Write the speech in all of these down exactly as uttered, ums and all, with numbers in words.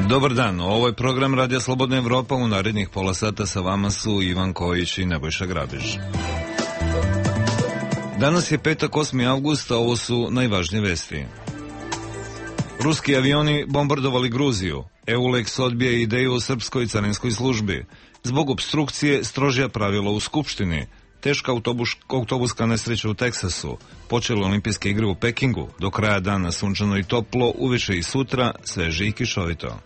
Dobar dan, ovo je program Radija Slobodna Evropa. U narednih pola sata sa vama su Ivan Kojić i Nebojša Grabež. Danas je petak, osmi avgust, a ovo su najvažnije vesti. Ruski avioni bombardovali Gruziju. EULEX odbija ideju o srpskoj carinskoj službi. Zbog opstrukcije strožija pravila u Skupštini. Teška autobus, autobuska nesreća u Teksasu. Počele olimpijske igre u Pekingu. Do kraja dana sunčano i toplo, uveče i sutra sveže i kišovito.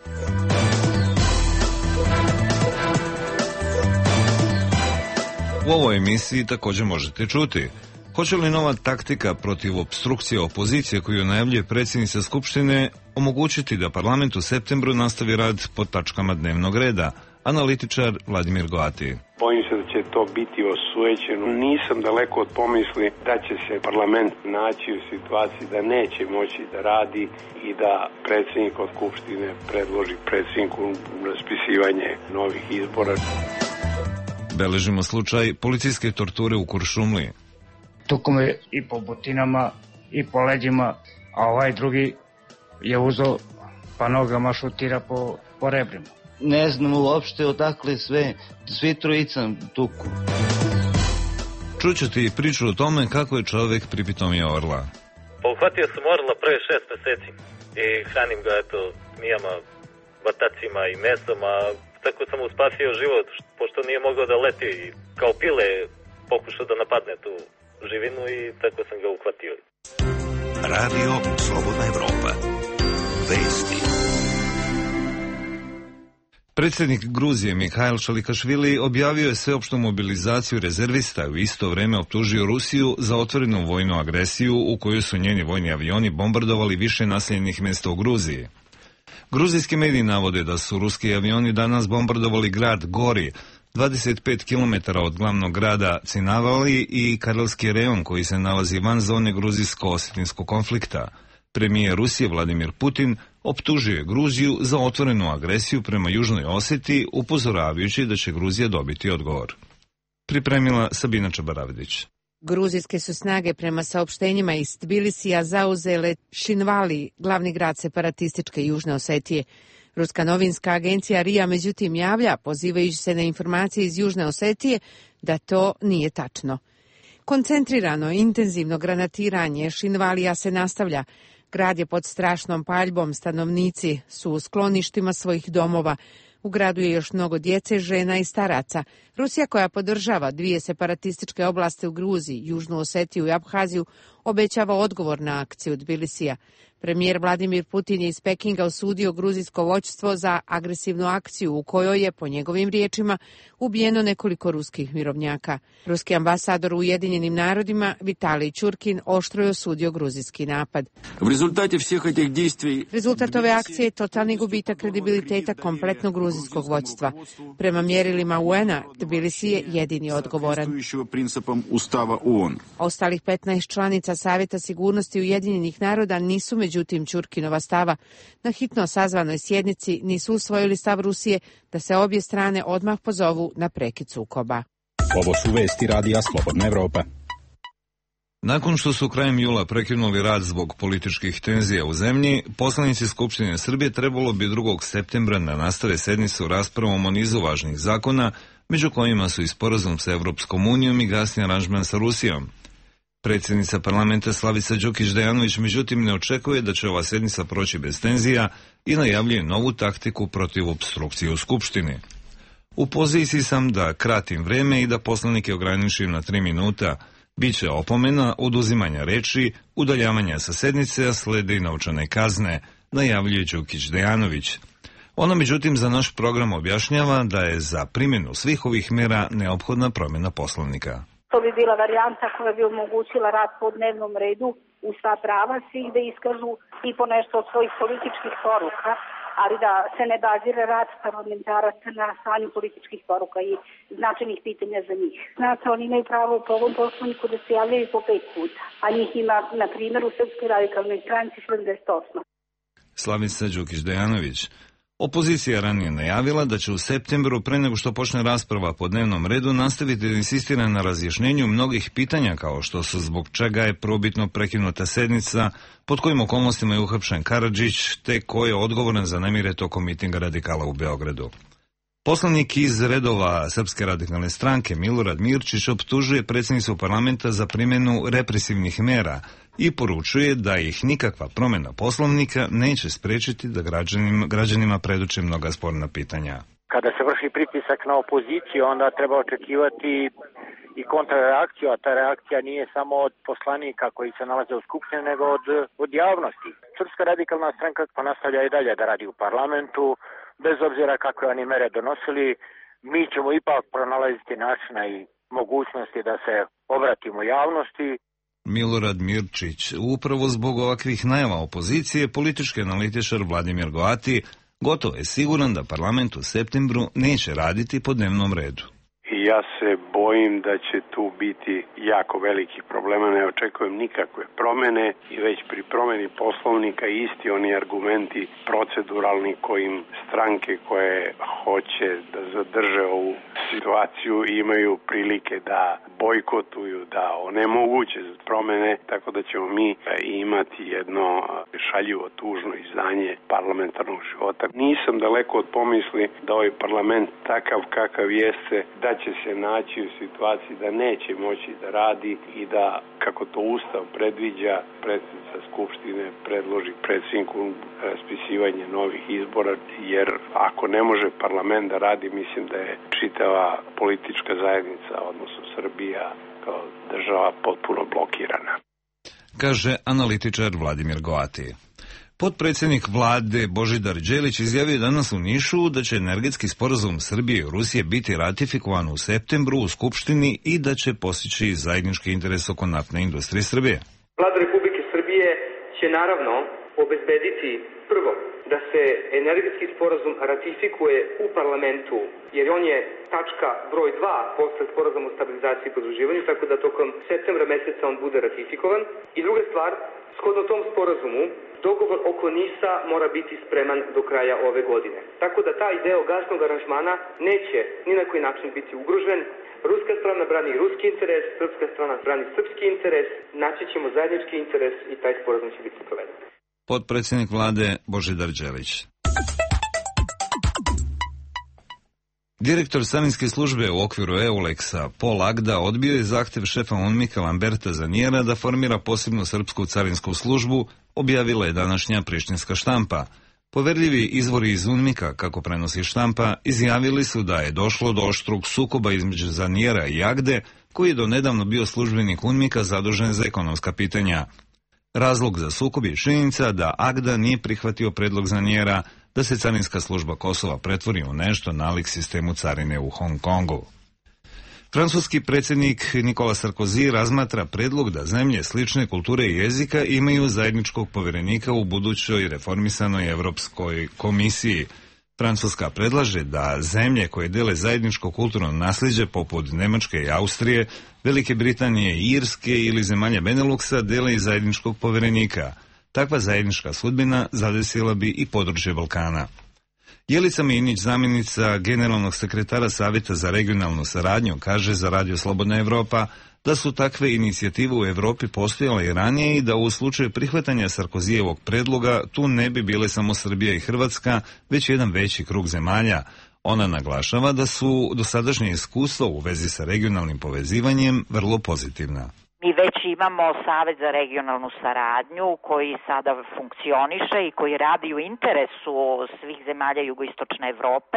U ovoj emisiji također možete čuti: hoće li nova taktika protiv opstrukcije opozicije koju najavljuje predsjednica Skupštine omogućiti da parlament u septembru nastavi rad po tačkama dnevnog reda? Analitičar Vladimir Goati. Bojim se da će to biti osujećeno. Nisam daleko od pomisli da će se parlament naći u situaciji da neće moći da radi i da predsjednik od Skupštine predloži predsjedniku raspisivanje novih izbora. Beležimo slučaj policijske torture u Kuršumliji. Tuko me i po butinama i po leđima, a ovaj drugi je uzeo pa nogama šutira po, po rebrima. Ne znam uopšte odakle sve, svi trojicam tuku. Čućete i priču o tome kako je čovjek pripitomio orla. Pa uhvatio sam orla pre šest meseci i hranim ga eto zmijama, batacima i mesom, a tako sam mu spasio život, pošto nije mogao da leti i kao pile pokušao da napadne tu živinu i tako sam ga uhvatio. Radio Slobodna Evropa. Vesti. Predsjednik Gruzije Mihajl Šalikašvili objavio je sveopštu mobilizaciju rezervista i u isto vrijeme optužio Rusiju za otvorenu vojnu agresiju u kojoj su njeni vojni avioni bombardovali više naseljenih mjesta u Gruziji. Gruzijski mediji navode da su ruski avioni danas bombardovali grad Gori, dvadeset pet kilometara od glavnog grada Cinavali, i Karelski rejon koji se nalazi van zone gruzijsko-osjetinskog konflikta. Premijer Rusije Vladimir Putin optužio je Gruziju za otvorenu agresiju prema Južnoj Oseti, upozoravajući da će Gruzija dobiti odgovor. Pripremila Sabina Čabaravdić. Gruzijske su snage prema saopštenjima iz Tbilisija zauzele Šinvali, glavni grad separatističke Južne Osetije. Ruska novinska agencija RIA međutim javlja, pozivajući se na informacije iz Južne Osetije, da to nije tačno. Koncentrirano, intenzivno granatiranje Šinvalija se nastavlja. Grad je pod strašnom paljbom, stanovnici su u skloništima svojih domova. U gradu je još mnogo djece, žena i staraca. Rusija, koja podržava dvije separatističke oblasti u Gruziji, Južnu Osetiju i Abhaziju, obećava odgovor na akciju Tbilisija. Premijer Vladimir Putin je iz Pekinga osudio gruzijsko vođstvo za agresivnu akciju u kojoj je, po njegovim riječima, ubijeno nekoliko ruskih mirovnjaka. Ruski ambasador u Ujedinjenim narodima Vitalij Čurkin oštro je osudio gruzijski napad. Rezultat ove akcije je totalni gubitak kredibiliteta kompletnog gruzijskog vođstva. Prema mjerilima U N-a, Tbilisi je jedini odgovoran. Ostalih petnaest članica Savjeta sigurnosti Ujedinjenih naroda nisu međutim Čurkinova stava. Na hitno sazvanoj sjednici nisu usvojili stav Rusije da se obje strane odmah pozovu na prekid sukoba. Ovo su vesti Radija Slobodna Evropa. Nakon što su krajem jula prekinuli rad zbog političkih tenzija u zemlji, poslanici Skupštine Srbije trebalo bi drugog septembra da nastave sednicu raspravom o nizu važnih zakona, među kojima su i sporazum sa Evropskom unijom i gasni aranžman sa Rusijom. Predsjednica parlamenta Slavica Đukić-Dejanović međutim ne očekuje da će ova sjednica proći bez tenzija i najavljuje novu taktiku protiv opstrukcije u Skupštini. U poziciji sam da kratim vreme i da poslanike ograničim na tri minuta. Biće opomena, oduzimanja reči, udaljavanja sa sednice, a slede i novčane kazne, najavljuje Đukić-Dejanović. Ona međutim za naš program objašnjava da je za primjenu svih ovih mjera neophodna promjena poslovnika. To bi bila varijanta koja bi omogućila rad po dnevnom redu u sva prava svih da iskažu i po nešto od svojih političkih poruka, ali da se ne bazira rad parlamentaraca na slanju političkih poruka i značajnih pitanja za njih. Znate, oni imaju pravo po ovom poslovniku da se javljaju po pet puta, a njih ima, na primjer, u Srpskoj radikalnoj stranci sedamdeset osam. Slavica Đukić-Dejanović. Opozicija je ranije najavila da će u septembru, pre nego što počne rasprava po dnevnom redu, nastaviti da insistira na razjašnjenju mnogih pitanja, kao što su zbog čega je probitno prekinuta sednica, pod kojim okolnostima je uhapšen Karadžić, te ko je odgovoran za nemire tokom mitinga radikala u Beogradu. Poslanik iz redova Srpske radikalne stranke Milorad Mirčić optužuje predsjednicu parlamenta za primjenu represivnih mera i poručuje da ih nikakva promjena poslovnika neće spriječiti da građanima, građanima predoče mnoga sporna pitanja. Kada se vrši pritisak na opoziciju, onda treba očekivati i kontrareakciju, a ta reakcija nije samo od poslanika koji se nalaze u skupštini, nego od, od javnosti. Srpska radikalna stranka pa nastavlja i dalje da radi u parlamentu, bez obzira kakve oni mere donosili, mi ćemo ipak pronalaziti načina i mogućnosti da se obratimo javnosti. Milorad Mirčić, upravo zbog ovakvih najava opozicije, politički analitičar Vladimir Goati gotovo je siguran da parlament u septembru neće raditi po dnevnom redu. I ja se bojim da će tu biti jako velikih problema, ne očekujem nikakve promjene i već pri promjeni poslovnika isti oni argumenti proceduralni kojim stranke koje hoće da zadrže ovu situaciju imaju prilike da bojkotuju, da onemoguće promjene, tako da ćemo mi imati jedno šaljivo tužno izdanje parlamentarnog života. Nisam daleko od pomisli da ovaj parlament takav kakav jeste, da će se naći u situaciji da neće moći da radi i da, kako to Ustav predviđa, predsjednica Skupštine predloži predsjedniku raspisivanje novih izbora, jer ako ne može parlament da radi, mislim da je čitava politička zajednica, odnosno Srbija kao država, potpuno blokirana. Kaže analitičar Vladimir Goati. Potpredsjednik vlade Božidar Đelić izjavio danas u Nišu da će energetski sporazum Srbije i Rusije biti ratifikovan u septembru u Skupštini i da će postići zajednički interes oko naftne industrije Srbije. Vlada Republike Srbije će naravno obezbediti prvo da se energetski sporazum ratifikuje u parlamentu, jer on je tačka broj dva posle sporazuma o stabilizaciji i pridruživanju, tako da tokom septembra meseca on bude ratifikovan. I druga stvar, shodno tom sporazumu, dogovor oko NIS-a mora biti spreman do kraja ove godine. Tako da taj deo gasnog aranžmana neće ni na koji način biti ugrožen. Ruska strana brani ruski interes, srpska strana brani srpski interes, naći ćemo zajednički interes i taj sporazum će biti sproveden. Potpredsjednik vlade Božidar Đelić. Direktor carinske službe u okviru EULEX-a Paul Agda odbio je zahtjev šefa UNMIK-a Lamberta Zanjera da formira posebnu srpsku carinsku službu, objavila je današnja prištinska štampa. Poverljivi izvori iz UNMIK-a, kako prenosi štampa, izjavili su da je došlo do oštrog sukoba između Zanjera i Agde, koji je do nedavno bio službenik UNMIK-a zadužen za ekonomska pitanja. Razlog za sukob je činjenica da Agda nije prihvatio predlog Zanjera da se carinska služba Kosova pretvori u nešto nalik sistemu carine u Hong Kongu. Francuski predsjednik Nicolas Sarkozy razmatra predlog da zemlje slične kulture i jezika imaju zajedničkog povjerenika u budućoj reformisanoj Europskoj komisiji. Francuska predlaže da zemlje koje dele zajedničko kulturno nasljeđe poput Njemačke i Austrije, Velike Britanije i Irske ili zemalja Beneluxa dele i zajedničkog povjerenika. Takva zajednička sudbina zadesila bi i područje Balkana. Jelica Minić, zamjenica generalnog sekretara Savjeta za regionalnu saradnju, kaže za Radio Slobodna Evropa da su takve inicijative u Europi postojale i ranije i da u slučaju prihvatanja Sarkozijevog predloga tu ne bi bile samo Srbija i Hrvatska, već jedan veći krug zemalja. Ona naglašava da su dosadašnje iskustva u vezi sa regionalnim povezivanjem vrlo pozitivna. Mi već imamo Savet za regionalnu saradnju koji sada funkcioniše i koji radi u interesu svih zemalja jugoistočne Evrope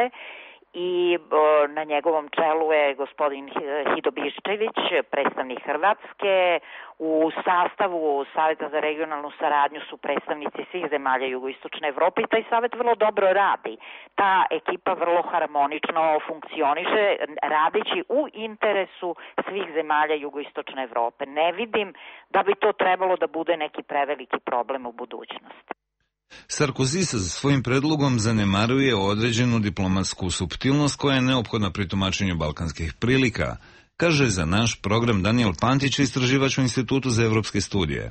i na njegovom čelu je gospodin Hido Biščević, predstavnik Hrvatske. U sastavu Saveta za regionalnu saradnju su predstavnici svih zemalja jugoistočne Evrope i taj savet vrlo dobro radi. Ta ekipa vrlo harmonično funkcioniše, radeći u interesu svih zemalja jugoistočne Evrope. Ne vidim da bi to trebalo da bude neki preveliki problem u budućnosti. Sarkozy sa svojim predlogom zanemaruje određenu diplomatsku suptilnost koja je neophodna pri tumačenju balkanskih prilika, kaže za naš program Daniel Pantić, istraživač u Institutu za evropske studije.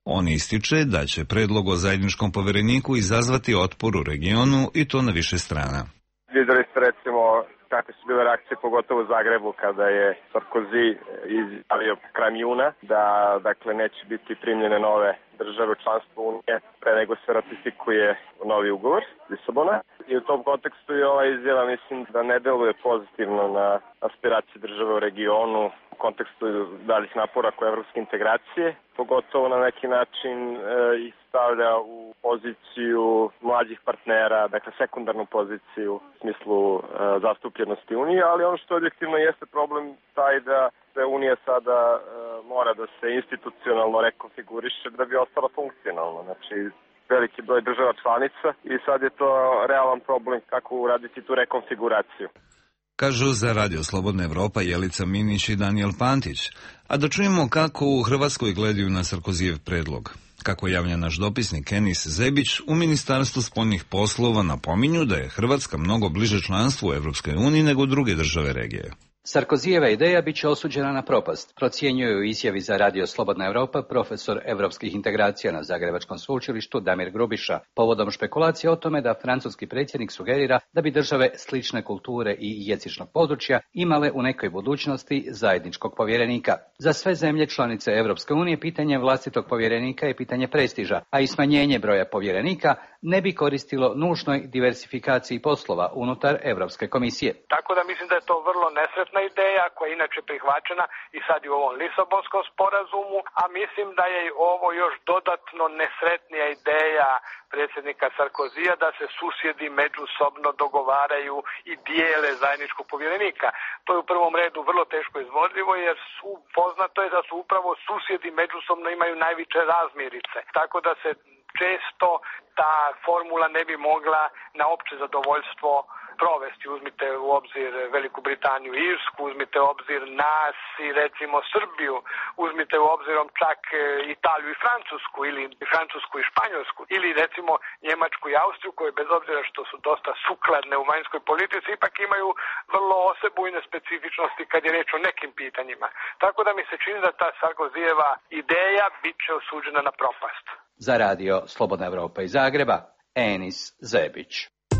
On ističe da će predlog o zajedničkom povjereniku izazvati otpor u regionu i to na više strana. Vidjeli ste recimo kakve su bile reakcije, pogotovo u Zagrebu, kada je Sarkozy izjavio krajem juna da dakle neće biti primljene nove države u članstvo Unije pre nego se ratifikuje novi ugovor Lisabona. I u tom kontekstu je ova izjava, mislim, da ne deluje pozitivno na aspiracije države u regionu u kontekstu daljih napora oko evropske integracije, pogotovo na neki način e, ih stavlja u poziciju mlađih partnera, dakle sekundarnu poziciju u smislu e, zastupljenosti Unije, ali ono što objektivno jeste problem taj da se Unija sada e, mora da se institucionalno rekonfiguriše da bi ostala funkcionalna. Znači, veliki broj država članica i sad je to realan problem kako uraditi tu rekonfiguraciju. Kažu za Radio Slobodna Evropa Jelica Minić i Danijel Pantić. A da čujemo kako u Hrvatskoj gledaju na Sarkozijev predlog. Kako javlja naš dopisnik Enis Zebić, u Ministarstvu spoljnih poslova napominju da je Hrvatska mnogo bliže članstvu u Evropskoj uniji nego druge države regije. Sarkozijeva ideja bit će osuđena na propast, procjenjuje u izjavi za Radio Slobodna Evropa profesor evropskih integracija na Zagrebačkom sveučilištu Damir Grubiša, povodom špekulacije o tome da francuski predsjednik sugerira da bi države slične kulture i jezičnog područja imale u nekoj budućnosti zajedničkog povjerenika. Za sve zemlje članice Evropske unije pitanje vlastitog povjerenika je pitanje prestiža, a i smanjenje broja povjerenika ne bi koristilo nužnoj diversifikaciji poslova unutar Evropske komisije. Tako da mislim da je to vrlo nesretna ideja koja je inače prihvaćena i sad i u ovom Lisabonskom sporazumu, a mislim da je ovo još dodatno nesretnija ideja predsjednika Sarkozija da se susjedi međusobno dogovaraju i dijele zajedničkog povjerenika. To je u prvom redu vrlo teško izvodljivo jer su, poznato je da su upravo susjedi međusobno imaju najveće razmirice. Tako da se često ta formula ne bi mogla na opće zadovoljstvo provesti. Uzmite u obzir Veliku Britaniju i Irsku, uzmite u obzir nas i recimo Srbiju, uzmite u obzirom čak Italiju i Francusku ili Francusku i Španjolsku ili recimo Njemačku i Austriju koje bez obzira što su dosta sukladne u vanjskoj politici ipak imaju vrlo osebujne specifičnosti kad je reč o nekim pitanjima. Tako da mi se čini da ta Sarkozijeva ideja bit će osuđena na propast. Za Radio Slobodna Evropa iz Zagreba, Enis Zebić.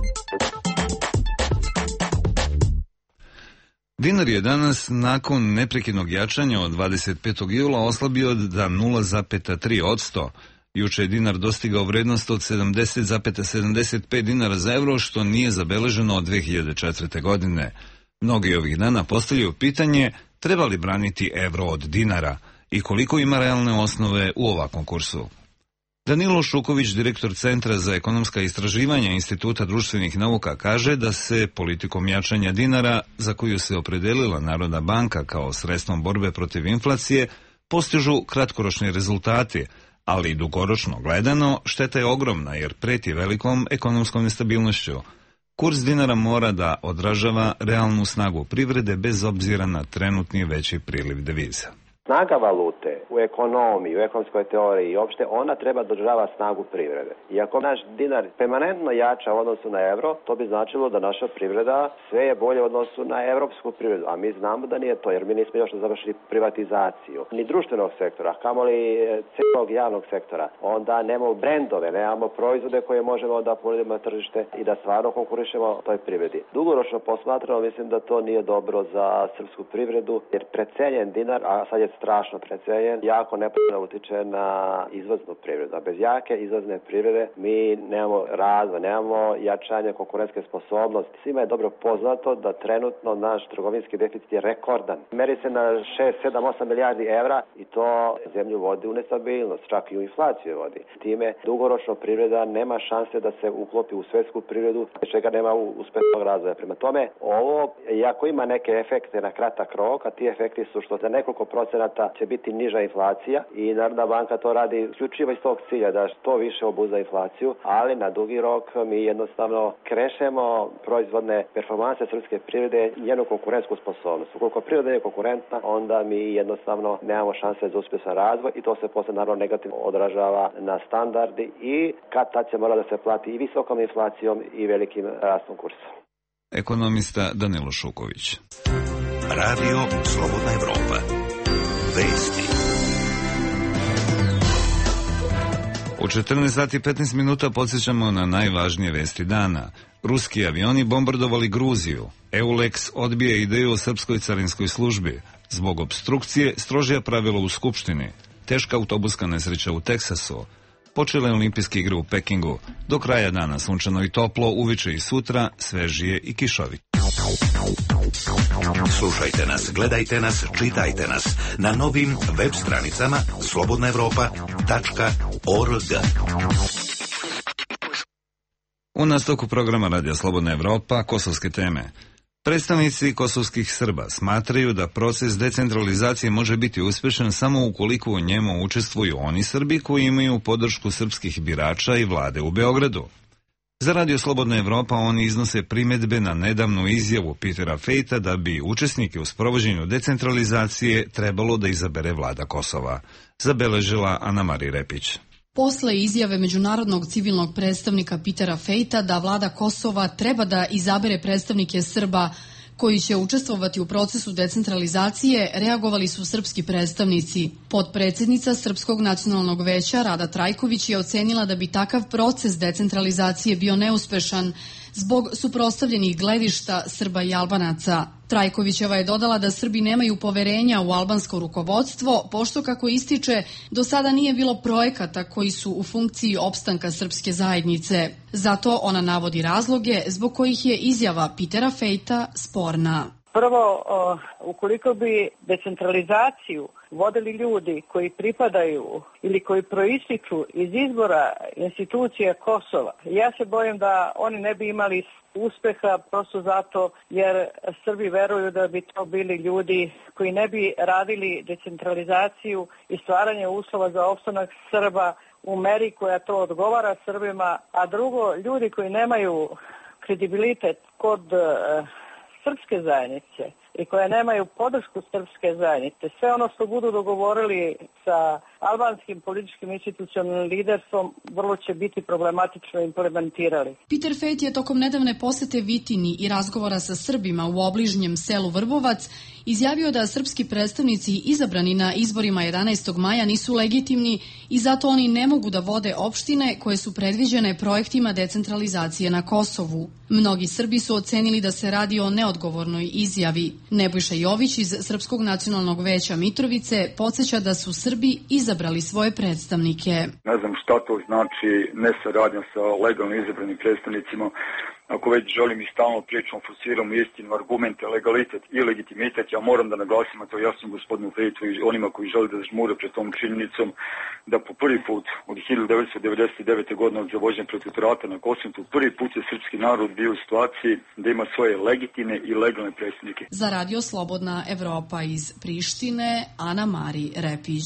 Dinar je danas nakon neprekidnog jačanja od dvadeset petog jula oslabio za nula zarez tri posto. Juče je dinar dostigao vrednost od sedamdeset zarez sedamdeset pet dinara za euro, što nije zabeleženo od dve hiljade četvrte. godine. Mnogi ovih dana postavljaju pitanje treba li braniti euro od dinara i koliko ima realne osnove u ovakvom kursu. Danilo Šuković, direktor Centra za ekonomska istraživanja Instituta društvenih nauka, kaže da se politikom jačanja dinara, za koju se opredelila Narodna banka kao sredstvom borbe protiv inflacije, postižu kratkoročni rezultati, ali i dugoročno gledano šteta je ogromna jer preti velikom ekonomskom nestabilnošću. Kurs dinara mora da odražava realnu snagu privrede bez obzira na trenutni veći priliv deviza. Snaga valute u ekonomiji, u ekonomskoj teoriji i opšte, ona treba da održava snagu privrede. I ako naš dinar permanentno jača u odnosu na euro, to bi značilo da naša privreda sve je bolje u odnosu na evropsku privredu. A mi znamo da nije to, jer mi nismo još završili privatizaciju. Ni društvenog sektora, kamoli celog javnog sektora. Onda nemamo brendove, nemamo proizvode koje možemo da ponudimo na tržište i da stvarno konkurišemo toj privredi. Dugoročno posmatrano, mislim da to nije dobro za srpsku privredu, jer precenjen dinar, a sad je strašno precenjen, jako nepovoljno utiče na izvoznu privredu. A bez jake izvozne privrede mi nemamo razvoj, nemamo jačanje konkurentske sposobnosti. Svima je dobro poznato da trenutno naš trgovinski deficit je rekordan. Meri se na šest, sedam, osam milijardi evra i to zemlju vodi u nestabilnost, čak i u inflaciju vodi. Time dugoročno privreda nema šanse da se uklopi u svetsku privredu, čega nema uspešnog razvoja. Prema tome, ovo, iako ima neke efekte na kratak rok, a ti efekti su što za nekoliko procenta će biti niža inflacija i Narodna banka to radi isključivo iz tog cilja da što više obuzda inflaciju, ali na dugi rok mi jednostavno krešemo proizvodne performanse srpske privrede i njenu konkurentsku sposobnost. Ukoliko privreda je konkurentna, onda mi jednostavno nemamo šanse za uspješan razvoj i to se posle naravno negativno odražava na standardi i kad tad će mora da se plati i visokom inflacijom i velikim rastom kursa. Ekonomista Danilo Šuković. Radio Slobodna Evropa. Vesti. U četrnaest sati i petnaest minuta podsjećamo na najvažnije vesti dana. Ruski avioni bombardovali Gruziju. EULEX odbija ideju o srpskoj carinskoj službi. Zbog obstrukcije strožija pravila u Skupštini. Teška autobuska nesreća u Teksasu. Počele olimpijske igre u Pekingu. Do kraja dana sunčano i toplo, uveče i sutra svežije i kišovi. Slušajte nas, gledajte nas, čitajte nas na novim web stranicama slobodna evropa tačka org. U nastavku programa Radija Slobodna Evropa, kosovske teme. Predstavnici kosovskih Srba smatraju da proces decentralizacije može biti uspešan samo ukoliko u njemu učestvuju oni Srbi koji imaju podršku srpskih birača i vlade u Beogradu. Za Radio Slobodna Evropa oni iznose primedbe na nedavnu izjavu Petera Fejta da bi učesnike u sprovođenju decentralizacije trebalo da izabere vlada Kosova. Zabeležila Ana Marija Repić. Posle izjave međunarodnog civilnog predstavnika Petera Fejta da vlada Kosova treba da izabere predstavnike Srba koji će učestvovati u procesu decentralizacije, reagovali su srpski predstavnici. Potpredsednica Srpskog nacionalnog veća Rada Trajković je ocenila da bi takav proces decentralizacije bio neuspešan zbog suprotstavljenih gledišta Srba i Albanaca. Trajkovićeva je dodala da Srbi nemaju poverenja u albansko rukovodstvo, pošto, kako ističe, do sada nije bilo projekata koji su u funkciji opstanka srpske zajednice. Zato ona navodi razloge zbog kojih je izjava Petera Fejta sporna. Prvo, ukoliko bi decentralizaciju vodili ljudi koji pripadaju ili koji proističu iz izbora institucija Kosova, ja se bojim da oni ne bi imali uspeha prosto zato jer Srbi veruju da bi to bili ljudi koji ne bi radili decentralizaciju i stvaranje uslova za opstanak Srba u meri koja to odgovara Srbima, a drugo, ljudi koji nemaju kredibilitet kod srpske zajednice i koje nemaju podršku srpske zajednice, sve ono što budu dogovorili sa albanskim političkim institucionalnim liderstvom vrlo će biti problematično implementirali. Peter Fejt je tokom nedavne posete Vitini i razgovora sa Srbima u obližnjem selu Vrbovac izjavio da srpski predstavnici izabrani na izborima jedanaestog maja nisu legitimni i zato oni ne mogu da vode opštine koje su predviđene projektima decentralizacije na Kosovu. Mnogi Srbi su ocenili da se radi o neodgovornoj izjavi. Nebojša Jović iz Srpskog nacionalnog veća Mitrovice podsjeća da su Srbi izabrali svoje predstavnike. Ne znam šta to znači nesaradnja sa legalno izabranim predstavnicima. Ako već želim i stalno pričom, forsiramo istinu, argumente, legalitet i legitimitet, ja moram da naglasim, a to jasno gospodinu Fejtu i onima koji žele da žmure pred tom činjenicom, da po prvi put od hiljadu devetsto devedeset devete. godine od zavođenja protektorata na Kosovu, prvi put je srpski narod bio u situaciji da ima svoje legitimne i legalne predstavnike. Za Radio Slobodna Evropa iz Prištine, Ana Marija Repić.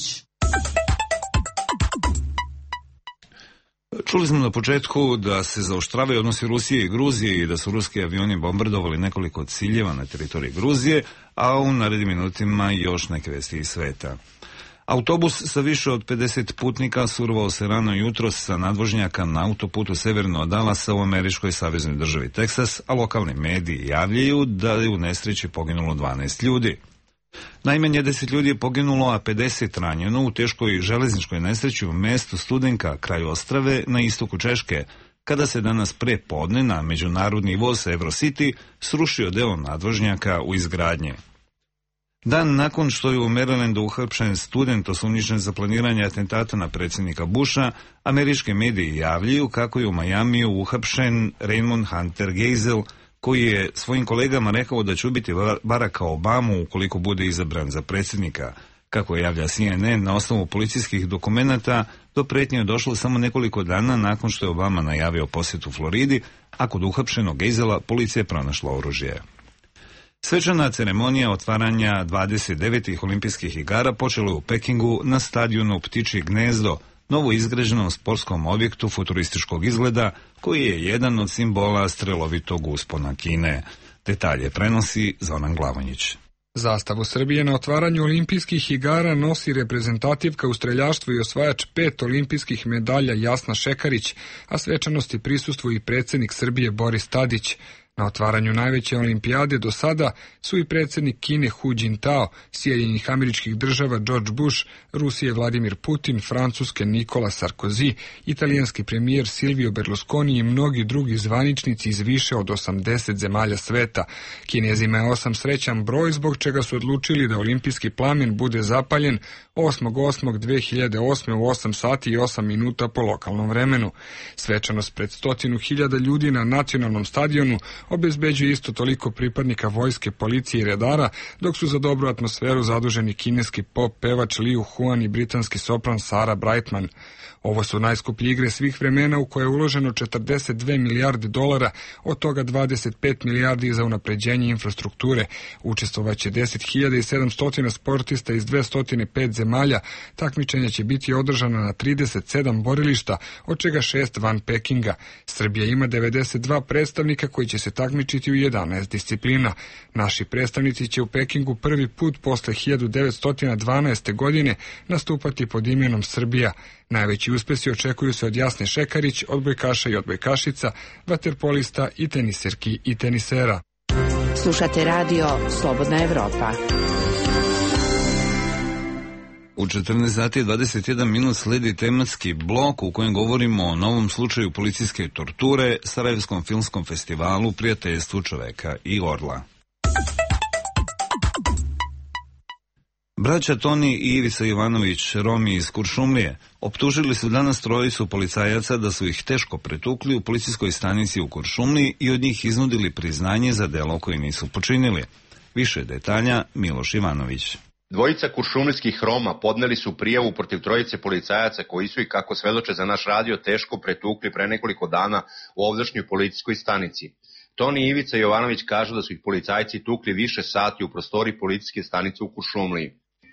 Čuli smo na početku da se zaoštravaju odnosi Rusije i Gruzije i da su ruski avioni bombardovali nekoliko ciljeva na teritoriji Gruzije, a u narednim minutima još neke vesti iz sveta. Autobus sa više od pedeset putnika survao se rano jutros sa nadvožnjaka na autoputu severno od Dallasa u američkoj saveznoj državi Teksas, a lokalni mediji javljaju da je u nesreći poginulo dvanaest ljudi. Najmanje deset ljudi je poginulo, a pedeset ranjeno u teškoj železničkoj nesreći u mestu Studenka kraj Ostrave na istoku Češke, kada se danas pre podne na međunarodni voz Eurocity srušio deo nadvožnjaka u izgradnje. Dan nakon što je u Marylandu uhapšen student osumnjičen za planiranje atentata na predsjednika Busha, američke medije javljaju kako je u Majamiju uhapšen Raymond Hunter Geisel, koji je svojim kolegama rekao da će ubiti Baracka Obamu ukoliko bude izabran za predsjednika. Kako je javlja C N N, na osnovu policijskih dokumenata, do pretnje je došlo samo nekoliko dana nakon što je Obama najavio posjetu Floridi, a kod uhapšenog Geisela policija je pronašla oružje. Svečana ceremonija otvaranja dvadeset devetih olimpijskih igara počela je u Pekingu na stadionu Ptičje gnezdo, novo izgrađenom sportskom objektu futurističkog izgleda, koji je jedan od simbola strelovitog uspona Kine. Detalje prenosi Zoran Glavonjić. Zastavu Srbije na otvaranju olimpijskih igara nosi reprezentativka u streljaštvu i osvajač pet olimpijskih medalja Jasna Šekarić, a svečanosti prisustvuje i predsjednik Srbije Boris Tadić. Na otvaranju najveće olimpijade do sada su i predsjednik Kine Hu Jintao, Sjedinjenih Američkih Država George Bush, Rusije Vladimir Putin, Francuske Nicolas Sarkozy, italijanski premijer Silvio Berlusconi i mnogi drugi zvaničnici iz više od osamdeset zemalja sveta. Kinezima je osam srećan broj, zbog čega su odlučili da olimpijski plamen bude zapaljen osmog osmog dve hiljade osme u osam sati i osam minuta po lokalnom vremenu. Svečanost pred stotinu hiljada ljudi na nacionalnom stadionu obezbeđuje isto toliko pripadnika vojske, policije i redara, dok su za dobru atmosferu zaduženi kineski pop pevač Liu Huan i britanski sopran Sarah Brightman. Ovo su najskuplje igre svih vremena u koje je uloženo četrdeset dve milijarde dolara, od toga dvadeset pet milijardi za unapređenje infrastrukture. Učestvovaće deset hiljada sedamsto sportista iz dvesta pet zemalja. Takmičenja će biti održana na trideset sedam borilišta, od čega šest van Pekinga. Srbija ima devedeset dva predstavnika koji će se takmičiti u jedanaest disciplina. Naši predstavnici će u Pekingu prvi put posle hiljadu devetsto dvanaeste. godine nastupati pod imenom Srbija. Najveći uspesi očekuju se od Jasne Šekarić, odbojkaša i odbojkašica, vaterpolista i teniserki i tenisera. Slušate radio Slobodna Evropa. U četrnaest sati i dvadeset jedan minut sledi tematski blok u kojem govorimo o novom slučaju policijske torture, Sarajevskom filmskom festivalu, prijateljstvu čoveka i orla. Braća Toni i Ivica Jovanović, Romi iz Kuršumlije, optužili su danas trojicu policajaca da su ih teško pretukli u policijskoj stanici u Kuršumliji i od njih iznudili priznanje za delo koje nisu počinili. Više detalja Miloš Ivanović. Dvojica kuršumlijskih Roma podneli su prijavu protiv trojice policajaca koji su ih, kako svedoče za naš radio, teško pretukli pre nekoliko dana u ovdašnjoj policijskoj stanici. Toni i Ivica Jovanović kažu da su ih policajci tukli više sati u prostoriji policijske stanice u Kuršumliji.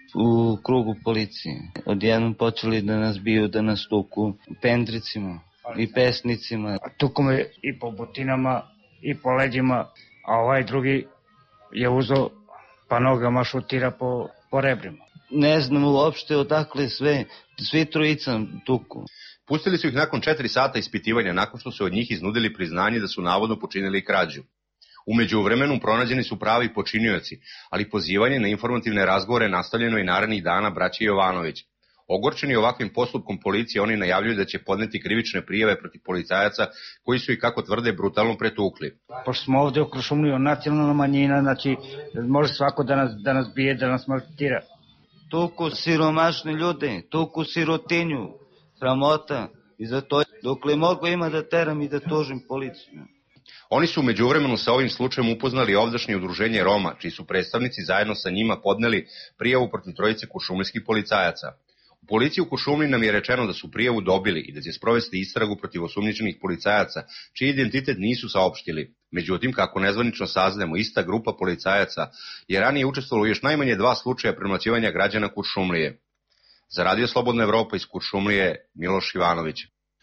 U krugu policije. Odjednom počeli da nas biju, da nas tuku pendricima i pesnicima. Tuku me i po butinama i po leđima, a ovaj drugi je uzeo pa nogama šutira po, po rebrima. Ne znam uopšte odakle sve, svi trojica tuku. Pustili su ih nakon četiri sata ispitivanja, nakon što su od njih iznudili priznanje da su navodno počinili krađu. Umeđu vremenu pronađeni su pravi počinioci, ali pozivanje na informativne razgovore nastavljeno i narednih dana braće Jovanović. Ogorčeni ovakvim postupkom policije, oni najavljuju da će podneti krivične prijave protiv policajaca koji su ih, kako tvrde, brutalno pretukli. Pošto smo ovde u Kuršumliji nacionalna manjina, znači može svako da nas, da nas bije, da nas maltretira. Tuku siromašne ljude, tuku sirotinju, sramota, i zato dokle mogu ima da teram i da tužim policiju. Oni su umeđu vremenu sa ovim slučajem upoznali ovdašnje udruženje Roma, čiji su predstavnici zajedno sa njima podneli prijavu protiv trojice kuršumlijskih policajaca. U policiji u Kuršumliji nam je rečeno da su prijavu dobili i da će sprovesti istragu protiv osumnjičenih policajaca, čiji identitet nisu saopštili. Međutim, kako nezvanično saznajemo, ista grupa policajaca je ranije učestvovala u još najmanje dva slučaja premlaćivanja građana Kuršumlije. Za Radio Slobodna Evropa iz Kuršumlije, Miloš Ivanović.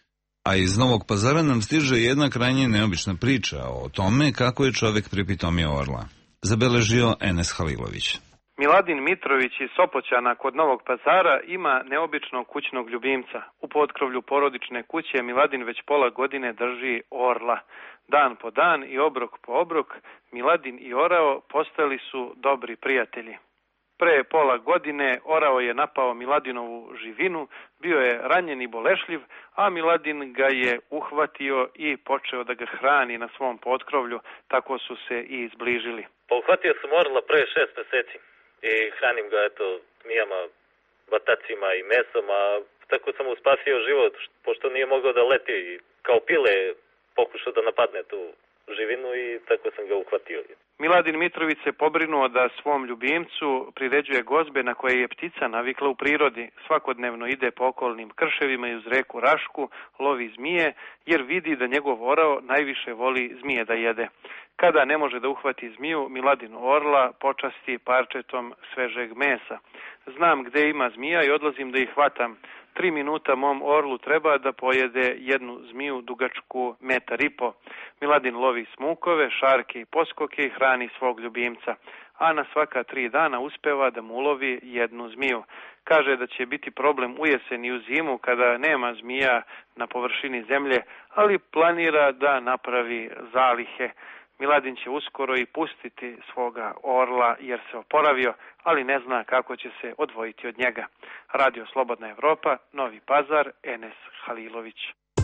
A iz Novog Pazara nam stiže jedna krajnje neobična priča o tome kako je čovek pripitomio orla. Zabeležio Enes Halilović. Miladin Mitrović iz Sopoćana kod Novog Pazara ima neobičnog kućnog ljubimca. U potkrovlju porodične kuće Miladin već pola godine drži orla. Dan po dan i obrok po obrok, Miladin i orao postali su dobri prijatelji. Pre pola godine orao je napao Miladinovu živinu, bio je ranjen i bolešljiv, a Miladin ga je uhvatio i počeo da ga hrani na svom potkrovlju, tako su se i izbližili. Pa uhvatio sam orla pre šest meseci i hranim ga eto zmijama, batacima i mesom, a tako sam mu spasio život, pošto nije mogao da leti i kao pile pokušao da napadne tu živinu i tako sam ga uhvatio. Miladin Mitrović se pobrinuo da svom ljubimcu priređuje gozbe na koje je ptica navikla u prirodi. Svakodnevno ide po okolnim krševima i uz reku Rašku, lovi zmije, jer vidi da njegov orao najviše voli zmije da jede. Kada ne može da uhvati zmiju, Miladin orla počasti parčetom svežeg mesa. Znam gde ima zmija i odlazim da ih hvatam. Tri minuta mom orlu treba da pojede jednu zmiju dugačku metar i po. Miladin lovi smukove, šarke i poskoke i hrani svog ljubimca, a na svaka tri dana uspeva da mu ulovi jednu zmiju. Kaže da će biti problem u jesen i u zimu kada nema zmija na površini zemlje, ali planira da napravi zalihe. Miladin će uskoro i pustiti svoga orla jer se oporavio, ali ne zna kako će se odvojiti od njega. Radio Slobodna Evropa, Novi Pazar, Enes Halilović.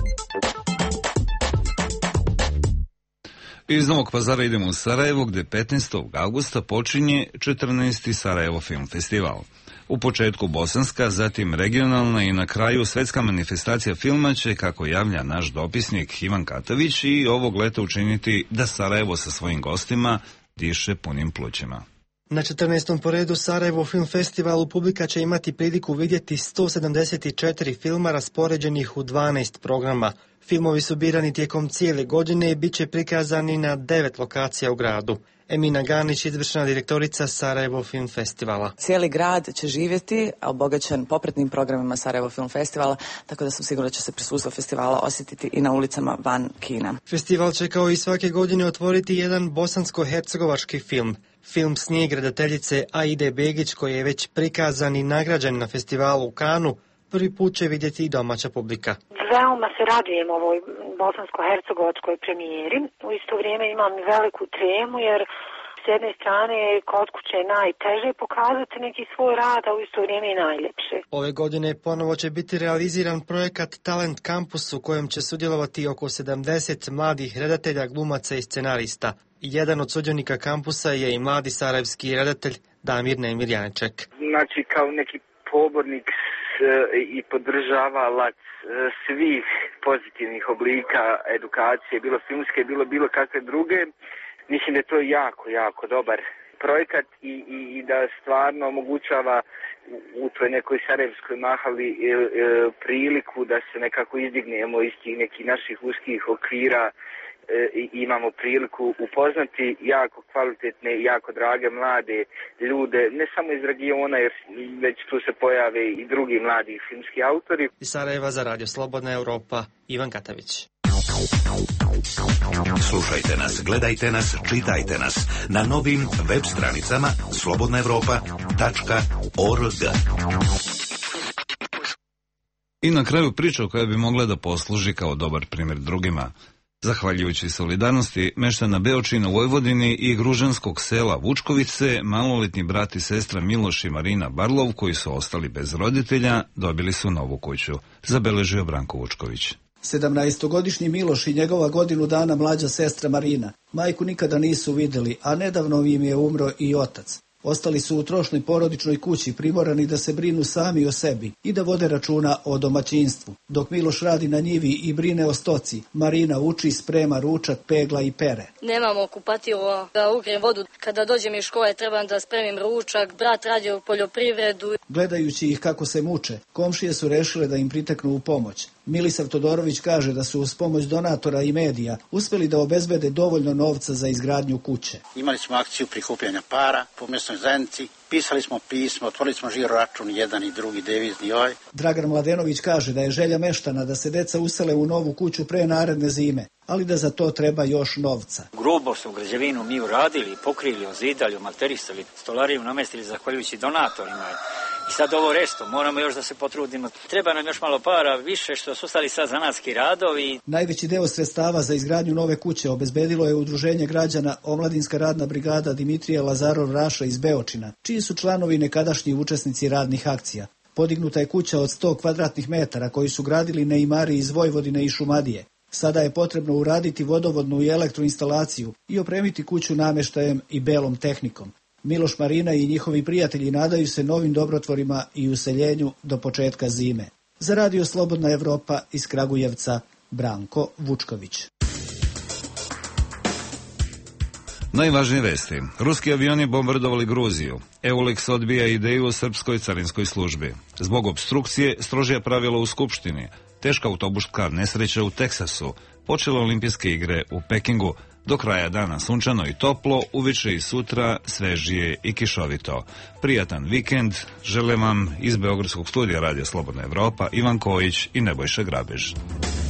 Iz Novog Pazara idemo u Sarajevo, gde petnaestog avgusta počinje četrnaesti Sarajevo Film Festival. U početku bosanska, zatim regionalna i na kraju svetska manifestacija filma će, kako javlja naš dopisnik Ivan Katavić, i ovog leta učiniti da Sarajevo sa svojim gostima diše punim plućima. Na četrnaestom po redu Sarajevo Film Festivalu publika će imati priliku vidjeti sto sedamdeset četiri filma raspoređenih u dvanaest programa. Filmovi su birani tijekom cijele godine i bit će prikazani na devet lokacija u gradu. Emina Ganić, izvršna direktorica Sarajevo Film Festivala. Cijeli grad će živjeti, obogaćen popratnim programima Sarajevo Film Festivala, tako da sam sigurna da će se prisustvo festivala osjetiti i na ulicama van kina. Festival će kao i svake godine otvoriti jedan bosansko-hercegovački film. Film Snijeg redateljice Aide Begić, koji je već prikazan i nagrađen na festivalu u Kanu, prvi put će vidjeti i domaća publika. Veoma se radujem ovoj bosansko-hercegovačkoj premijeri. U isto vrijeme imam veliku tremu jer s jedne strane kod kuće je najteže pokazati neki svoj rad, a u isto vrijeme i najljepše. Ove godine ponovo će biti realiziran projekat Talent Campus u kojem će sudjelovati oko sedamdeset mladih redatelja, glumaca i scenarista. Jedan od sudionika kampusa je i mladi sarajevski redatelj Damir Nemir Janček. Znači kao neki pobornik i podržavalac svih pozitivnih oblika edukacije, bilo filmske, bilo bilo kakve druge. Mislim da je to jako, jako dobar projekat i, i, i da stvarno omogućava u toj nekoj sarajevskoj mahali e, e, priliku da se nekako izdignemo iz tih nekih naših uskih okvira e, i imamo priliku upoznati jako kvalitetne i jako drage mlade ljude, ne samo iz regiona, jer već tu se pojave i drugi mladi filmski autori. Iz Sarajeva za Radio Slobodna Evropa, Ivan Katavić. Slušajte nas, gledajte nas, čitajte nas na novim web stranicama slobodna evropa tačka org. I na kraju priča koja bi mogla da posluži kao dobar primjer drugima. Zahvaljujući solidarnosti meštana Beočina u Vojvodini i gružanskog sela Vučkovice, maloletni brat i sestra Miloš i Marina Barlov, koji su ostali bez roditelja, dobili su novu kuću, zabeležio Branko Vučković. sedamnaestogodišnji Miloš i njegova godinu dana mlađa sestra Marina majku nikada nisu vidjeli, a nedavno im je umro i otac. Ostali su u trošnoj porodičnoj kući, primorani da se brinu sami o sebi i da vode računa o domaćinstvu. Dok Miloš radi na njivi i brine o stoci, Marina uči, sprema ručak, pegla i pere. Nemamo kupatilo da ugrijem vodu. Kada dođem iz škole trebam da spremim ručak, brat radi u poljoprivredu. Gledajući ih kako se muče, komšije su rešile da im priteknu u pomoć. Milisav Todorović kaže da su uz pomoć donatora i medija uspjeli da obezbede dovoljno novca za izgradnju kuće. Imali smo akciju prikupljanja para po mjesnoj zajednici, pisali smo pismo, otvorili smo žiro račun, jedan i drugi devizni ovaj. Dragan Mladenović kaže da je želja meštana da se deca usele u novu kuću pre naredne zime, ali da za to treba još novca. Grubo su građevinu mi uradili, pokrili, ozidali, omalterisali, stolariju namestili zahvaljujući donatorima. I sad ovo resto, moramo još da se potrudimo. Treba nam još malo para, više što su ostali sad zanatski radovi. Najveći deo sredstava za izgradnju nove kuće obezbedilo je udruženje građana Omladinska radna brigada Dimitrija Lazarov Raša iz Beočina, čiji su članovi nekadašnji učesnici radnih akcija. Podignuta je kuća od sto kvadratnih metara koju su gradili neimari iz Vojvodine i Šumadije. Sada je potrebno uraditi vodovodnu i elektroinstalaciju i opremiti kuću nameštajem i belom tehnikom. Miloš, Marina i njihovi prijatelji nadaju se novim dobrotvorima i useljenju do početka zime. Za Radio Slobodna Evropa iz Kragujevca, Branko Vučković. Najvažnije vesti. Ruski avioni bombardovali Gruziju. Eulex odbija ideju o srpskoj carinskoj službi. Zbog obstrukcije strožija pravila u Skupštini. Teška autobuska nesreća u Teksasu. Počele olimpijske igre u Pekingu. Do kraja dana sunčano i toplo, uveče i sutra svežije i kišovito. Prijatan vikend, želim vam iz Beogradskog studija Radio Slobodna Evropa Ivan Kojić i Nebojša Grabež.